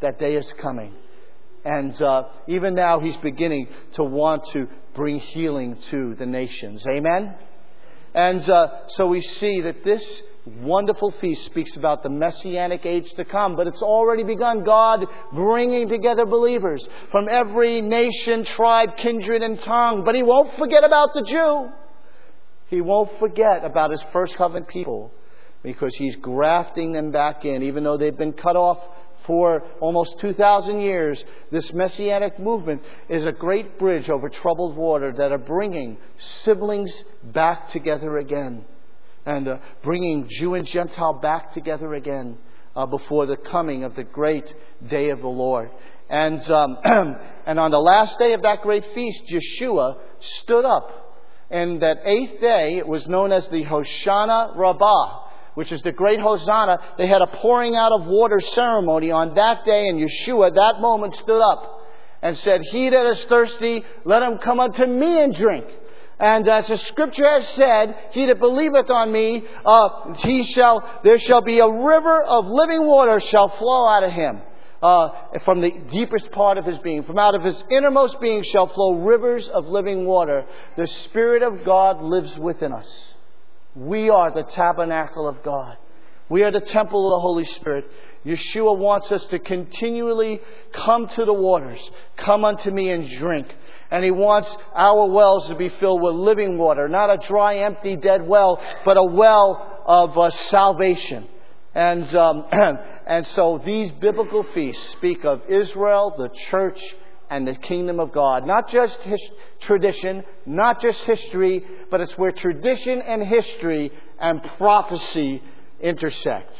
that day is coming. And uh, even now He's beginning to want to bring healing to the nations. Amen? And uh, so we see that this wonderful feast speaks about the Messianic age to come. But it's already begun. God bringing together believers from every nation, tribe, kindred, and tongue. But He won't forget about the Jew. He won't forget about His first covenant people, because He's grafting them back in, even though they've been cut off for almost two thousand years. This Messianic movement is a great bridge over troubled water that are bringing siblings back together again, and uh, bringing Jew and Gentile back together again uh, before the coming of the great day of the Lord. And um, and on the last day of that great feast, Yeshua stood up. And that eighth day, it was known as the Hoshana Rabbah, which is the great Hosanna. They had a pouring out of water ceremony on that day, and Yeshua that moment stood up and said, "He that is thirsty, let him come unto me and drink. And as the Scripture has said, he that believeth on me, uh, he shall there shall be a river of living water shall flow out of him." Uh, from the deepest part of his being. From out of his innermost being shall flow rivers of living water. The Spirit of God lives within us. We are the tabernacle of God. We are the temple of the Holy Spirit. Yeshua wants us to continually come to the waters. Come unto me and drink. And He wants our wells to be filled with living water. Not a dry, empty, dead well, but a well of uh, salvation. And um, and so these biblical feasts speak of Israel, the church, and the kingdom of God. Not just his- tradition, not just history, but it's where tradition and history and prophecy intersect.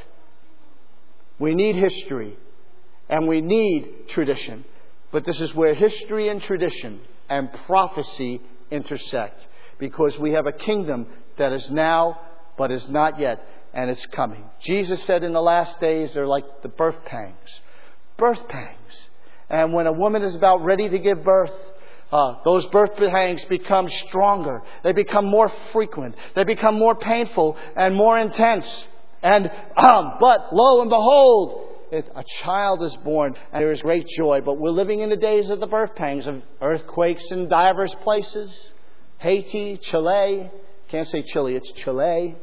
We need history and we need tradition. But this is where history and tradition and prophecy intersect. Because we have a kingdom that is now, but is not yet. And it's coming. Jesus said in the last days they're like the birth pangs. Birth pangs. And when a woman is about ready to give birth, uh, those birth pangs become stronger. They become more frequent. They become more painful and more intense. And um, but lo and behold, it, a child is born, and there is great joy. But we're living in the days of the birth pangs, of earthquakes in diverse places. Haiti, Chile. Can't say Chile, it's Chile.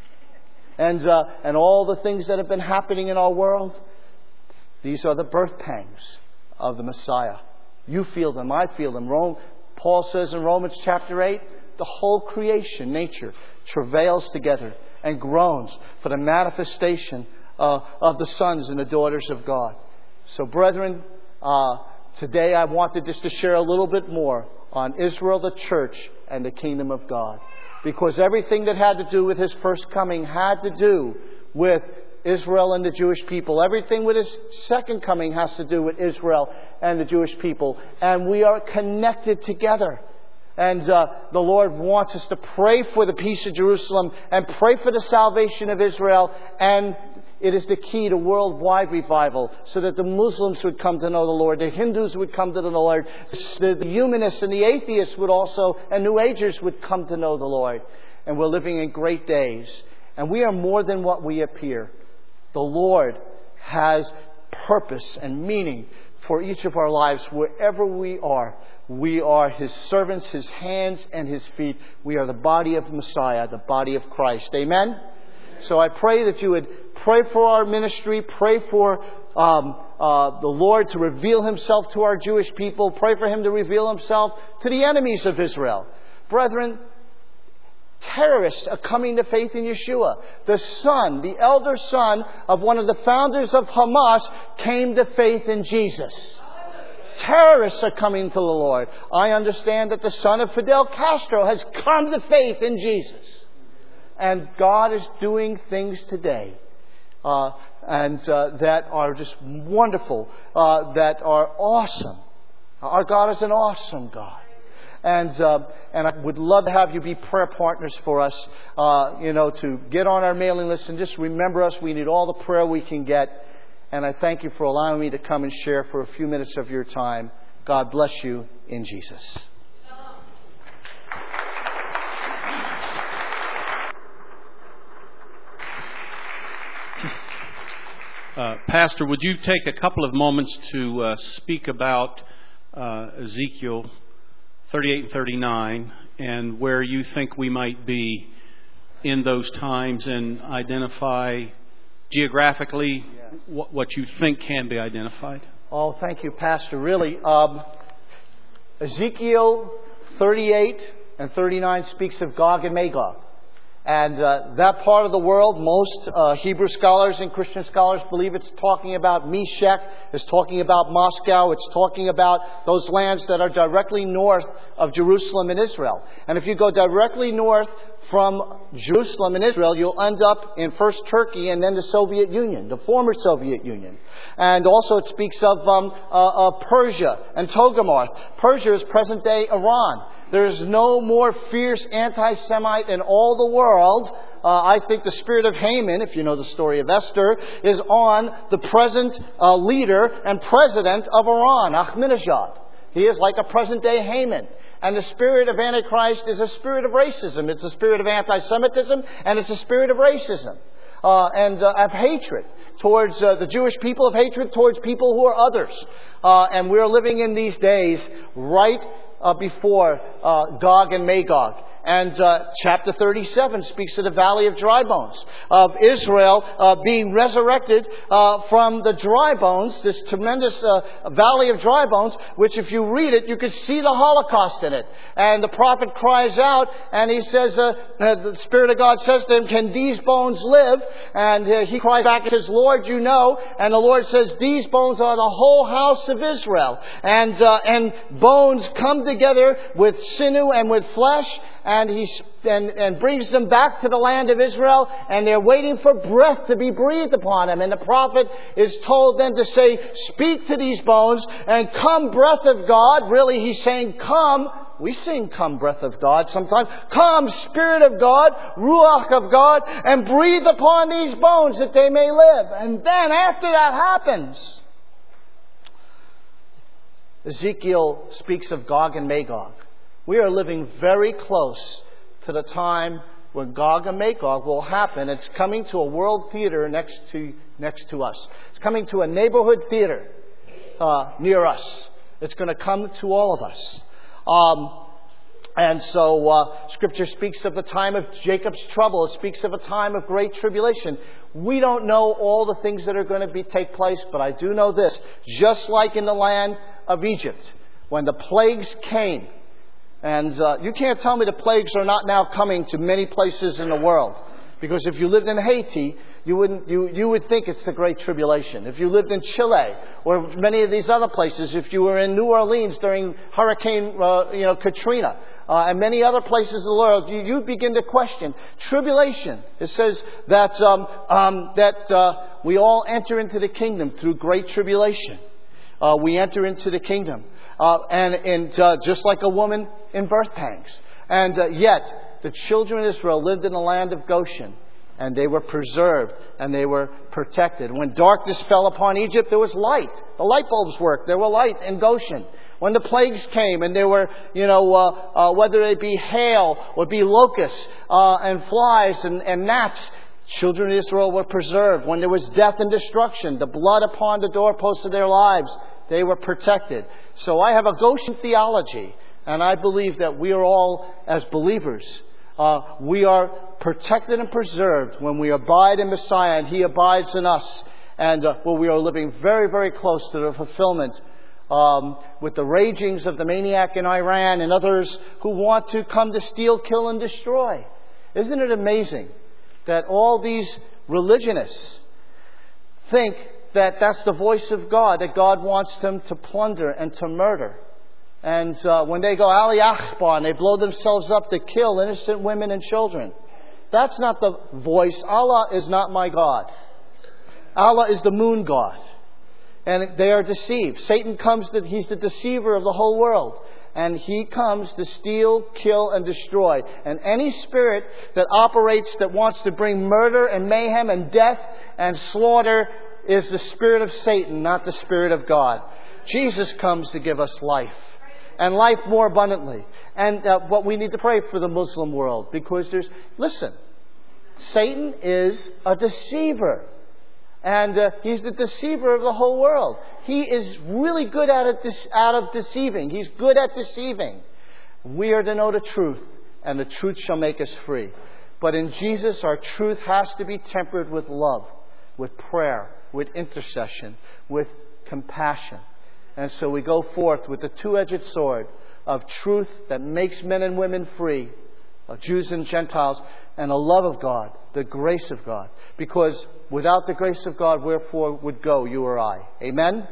And uh, and all the things that have been happening in our world, these are the birth pangs of the Messiah. You feel them, I feel them. Rome, Paul says in Romans chapter eight, the whole creation, nature, travails together and groans for the manifestation uh, of the sons and the daughters of God. So brethren, uh, today I wanted just to share a little bit more on Israel, the church, and the kingdom of God. Because everything that had to do with His first coming had to do with Israel and the Jewish people. Everything with His second coming has to do with Israel and the Jewish people. And we are connected together. And uh, the Lord wants us to pray for the peace of Jerusalem and pray for the salvation of Israel. And it is the key to worldwide revival, so that the Muslims would come to know the Lord, the Hindus would come to know the Lord, the humanists and the atheists would also, and New Agers would come to know the Lord. And we're living in great days. And we are more than what we appear. The Lord has purpose and meaning for each of our lives wherever we are. We are His servants, His hands and His feet. We are the body of Messiah, the body of Christ. Amen? So I pray that you would pray for our ministry. Pray for um, uh, the Lord to reveal Himself to our Jewish people. Pray for Him to reveal Himself to the enemies of Israel. Brethren, terrorists are coming to faith in Yeshua. The son, the elder son of one of the founders of Hamas came to faith in Jesus. Terrorists are coming to the Lord. I understand that the son of Fidel Castro has come to faith in Jesus. And God is doing things today uh, and uh, that are just wonderful, uh, that are awesome. Our God is an awesome God. And uh, and I would love to have you be prayer partners for us, uh, you know, to get on our mailing list and just remember us. We need all the prayer we can get. And I thank you for allowing me to come and share for a few minutes of your time. God bless you in Jesus. Uh, Pastor, would you take a couple of moments to uh, speak about uh, Ezekiel thirty-eight and thirty-nine and where you think we might be in those times, and identify geographically yes. what, what you think can be identified? Oh, thank you, Pastor. Really, um, Ezekiel thirty-eight and thirty-nine speaks of Gog and Magog. And uh, that part of the world, most uh, Hebrew scholars and Christian scholars believe it's talking about Meshech, it's talking about Moscow, it's talking about those lands that are directly north of Jerusalem and Israel. And if you go directly north from Jerusalem and Israel, you'll end up in first Turkey and then the Soviet Union, the former Soviet Union. And also it speaks of um, uh, uh, Persia and Togarmah. Persia is present-day Iran. There's no more fierce anti-Semite in all the world. Uh, I think the spirit of Haman, if you know the story of Esther, is on the present uh, leader and president of Iran, Ahmadinejad. He is like a present-day Haman. And the spirit of Antichrist is a spirit of racism. It's a spirit of anti-Semitism, and it's a spirit of racism. Uh, and uh, of hatred towards uh, the Jewish people, of hatred towards people who are others. Uh, and we're living in these days right uh, before uh, Gog and Magog. And uh, chapter thirty-seven speaks of the valley of dry bones, of Israel uh, being resurrected uh, from the dry bones, this tremendous uh, valley of dry bones, which if you read it, you can see the Holocaust in it. And the prophet cries out, and he says, uh, uh, the Spirit of God says to him, "Can these bones live?" And uh, he cries back and says, "Lord, you know." And the Lord says, "These bones are the whole house of Israel." And, uh, and bones come together with sinew and with flesh, and he and, and brings them back to the land of Israel, and they're waiting for breath to be breathed upon them. And the prophet is told then to say, "Speak to these bones, and come, breath of God." Really, he's saying, "Come." We sing, "Come, breath of God," sometimes. "Come, Spirit of God, Ruach of God, and breathe upon these bones that they may live." And then after that happens, Ezekiel speaks of Gog and Magog. We are living very close to the time when Gog and Magog will happen. It's coming to a world theater next to next to us. It's coming to a neighborhood theater uh, near us. It's going to come to all of us. Um, and so uh, Scripture speaks of the time of Jacob's trouble. It speaks of a time of great tribulation. We don't know all the things that are going to be take place, but I do know this. Just like in the land of Egypt, when the plagues came, and uh, you can't tell me the plagues are not now coming to many places in the world. Because if you lived in Haiti, you wouldn't you, you would think it's the Great Tribulation. If you lived in Chile or many of these other places, if you were in New Orleans during Hurricane uh, you know Katrina uh, and many other places in the world, you, you begin to question tribulation. It says that um, um, that uh, we all enter into the kingdom through great tribulation. Uh, we enter into the kingdom. Uh, and and uh, just like a woman in birth pangs. And uh, yet, the children of Israel lived in the land of Goshen. And they were preserved. And they were protected. When darkness fell upon Egypt, there was light. The light bulbs worked. There were light in Goshen. When the plagues came, and there were, you know, uh, uh, whether it be hail or be locusts uh, and flies and, and gnats, children of Israel were preserved. When there was death and destruction, the blood upon the doorposts of their lives, they were protected. So I have a Goshen theology, and I believe that we are all, as believers, uh, we are protected and preserved when we abide in Messiah and He abides in us. And uh, well, we are living very, very close to the fulfillment um, with the ragings of the maniac in Iran and others who want to come to steal, kill, and destroy. Isn't it amazing that all these religionists think that that's the voice of God, that God wants them to plunder and to murder. And uh, when they go Ali Akbar and they blow themselves up to kill innocent women and children, that's not the voice. Allah is not my God. Allah is the moon god. And they are deceived. Satan comes, to, he's the deceiver of the whole world. And he comes to steal, kill, and destroy. And any spirit that operates, that wants to bring murder and mayhem and death and slaughter, is the spirit of Satan, not the Spirit of God. Jesus comes to give us life, and life more abundantly. And uh, what we need to pray for the Muslim world, because there's, listen, Satan is a deceiver. And uh, he's the deceiver of the whole world. He is really good at it, out of deceiving. He's good at deceiving. We are to know the truth, and the truth shall make us free. But in Jesus, our truth has to be tempered with love, with prayer, with intercession, with compassion. And so we go forth with the two-edged sword of truth that makes men and women free, of Jews and Gentiles, and the love of God, the grace of God. Because without the grace of God, wherefore would go you or I? Amen?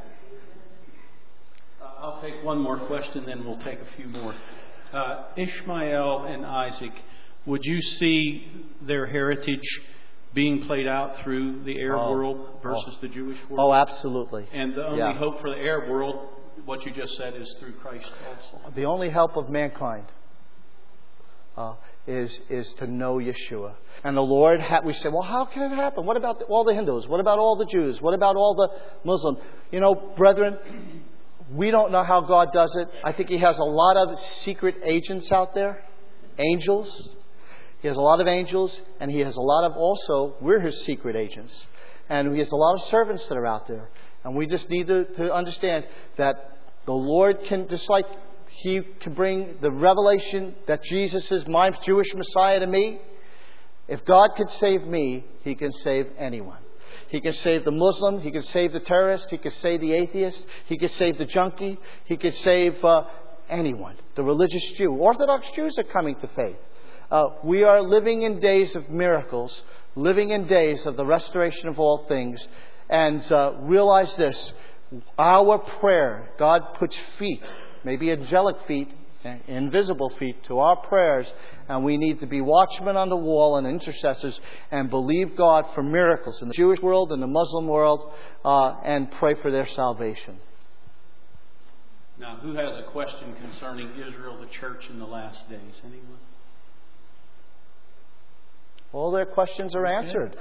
I'll take one more question, then we'll take a few more. Uh, Ishmael and Isaac, would you see their heritage being played out through the Arab oh, world versus oh. the Jewish world? Oh, absolutely. And the only yeah. hope for the Arab world, what you just said, is through Christ also. The only help of mankind uh, is is to know Yeshua. And the Lord, ha- we say, well, how can it happen? What about the, all the Hindus? What about all the Jews? What about all the Muslims? You know, brethren, we don't know how God does it. I think He has a lot of secret agents out there, angels. He has a lot of angels, and He has a lot of also, we're His secret agents. And He has a lot of servants that are out there. And we just need to, to understand that the Lord can, just like He can bring the revelation that Jesus is my Jewish Messiah to me. If God could save me, He can save anyone. He can save the Muslim. He can save the terrorist. He can save the atheist. He can save the junkie. He can save uh, anyone. The religious Jew. Orthodox Jews are coming to faith. Uh, we are living in days of miracles, living in days of the restoration of all things. And uh, realize this, our prayer, God puts feet, maybe angelic feet, invisible feet to our prayers, and we need to be watchmen on the wall and intercessors and believe God for miracles in the Jewish world and the Muslim world uh, and pray for their salvation. Now, who has a question concerning Israel, the church in the last days? Anyone? All their questions are answered.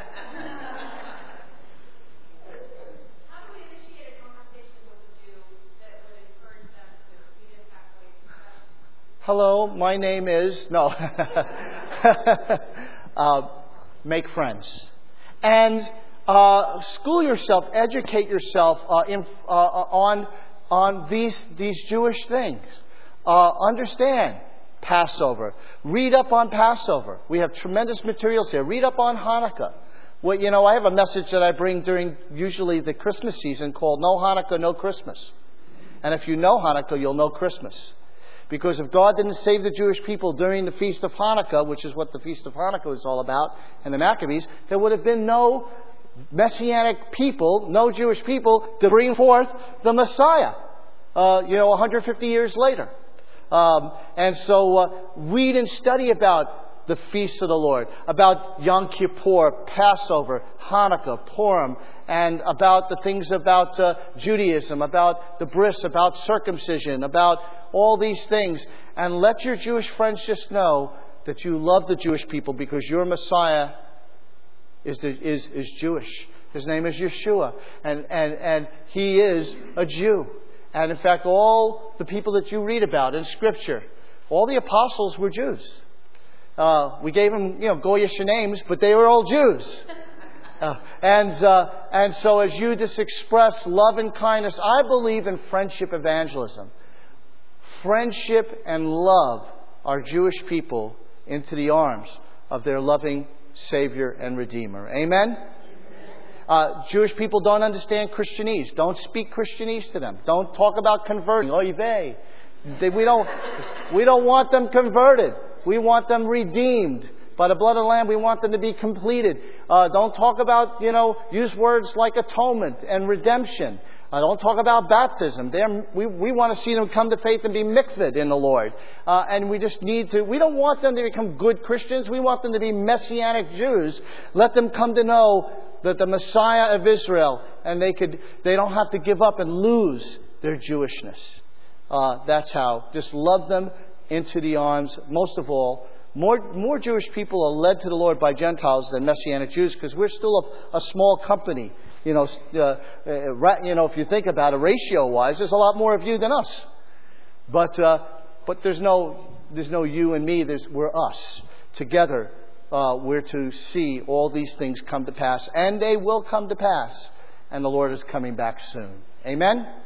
Hello, my name is... No. uh, make friends. And uh, school yourself, educate yourself uh, in, uh, on, on these, these Jewish things. Uh, understand Passover. Read up on Passover. We have tremendous materials here. Read up on Hanukkah. Well, you know, I have a message that I bring during usually the Christmas season called No Hanukkah, No Christmas. And if you know Hanukkah, you'll know Christmas. Because if God didn't save the Jewish people during the Feast of Hanukkah, which is what the Feast of Hanukkah is all about, and the Maccabees, there would have been no Messianic people, no Jewish people to bring forth the Messiah, uh, you know, one hundred fifty years later. Um, and so uh, read and study about the feasts of the Lord, about Yom Kippur, Passover, Hanukkah, Purim, and about the things about uh, Judaism, about the bris, about circumcision, about all these things. And let your Jewish friends just know that you love the Jewish people because your Messiah is, the, is, is Jewish. His name is Yeshua. And, and, and He is a Jew. And in fact, all the people that you read about in Scripture, all the apostles were Jews. Uh, we gave them, you know, Goyish names, but they were all Jews. Uh, and uh, and so as you just express love and kindness, I believe in friendship evangelism. Friendship and love our Jewish people into the arms of their loving Savior and Redeemer. Amen? Uh, Jewish people don't understand Christianese. Don't speak Christianese to them. Don't talk about converting. Oy vey. They, we don't, we don't want them converted. We want them redeemed. By the blood of the Lamb, we want them to be completed. Uh, don't talk about, you know, use words like atonement and redemption. Uh, don't talk about baptism. They're, we, we want to see them come to faith and be mikvahd in the Lord. Uh, and we just need to, we don't want them to become good Christians. We want them to be Messianic Jews. Let them come to know that the Messiah of Israel, and they could, they don't have to give up and lose their Jewishness. Uh, that's how. Just love them into the arms. Most of all, more more Jewish people are led to the Lord by Gentiles than Messianic Jews because we're still a, a small company. You know, uh, uh, you know, if you think about it, ratio-wise, there's a lot more of you than us. But uh, but there's no there's no you and me. There's we're us together uh, we're to see all these things come to pass. And they will come to pass. And the Lord is coming back soon. Amen?